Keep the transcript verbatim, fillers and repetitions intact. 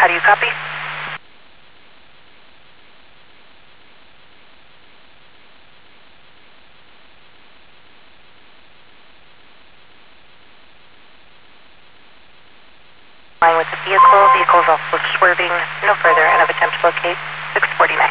do you copy? Line with the vehicle. Vehicle is also swerving. No further and of attempt to locate six forty-nine.